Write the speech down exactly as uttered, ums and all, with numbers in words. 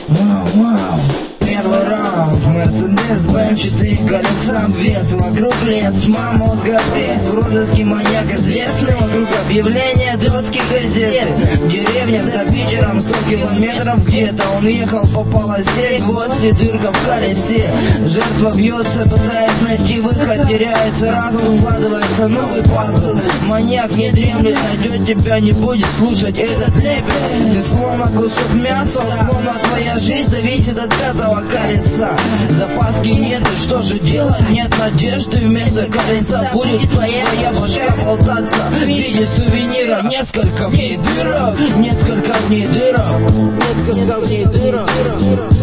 Вау, вау. Первый раунд, Мерседес-Бенц, четыре колеса, обвес, вокруг лес, тьма мозга пресс, в розыске маньяк известный, вокруг объявления доски газеты. В деревне за Питером сто километров где-то, он ехал по полосе, гвоздь и дырка в колесе. Жертва бьется, пытаясь найти выход, теряется разум, вкладывается новый пазл. Маньяк не дремлет, найдет тебя, не будет слушать этот лепет. Ты словно кусок мяса, словно твоя жизнь зависит от пятого колеса. Запаски нет, и что же делать? Нет надежды, вместо колеса будет твоя башка болтаться в виде сувенира. Несколько в ней дырок, несколько в ней дырок, несколько в ней дырок.